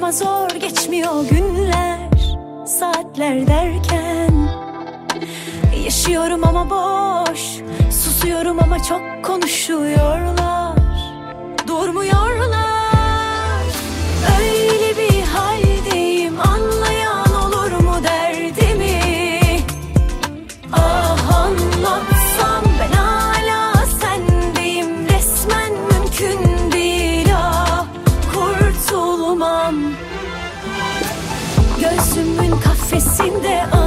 ama zor geçmiyor günler, saatler derken. Yaşıyorum ama boş, susuyorum ama çok konuşuyorlar, durmuyorlar. Öyle bir haldeyim, anlayan olur mu derdimi? Ah, anlatsam ben hala sendeyim, resmen mümkün değil, ah kurtulmam. Gözümün kafesinde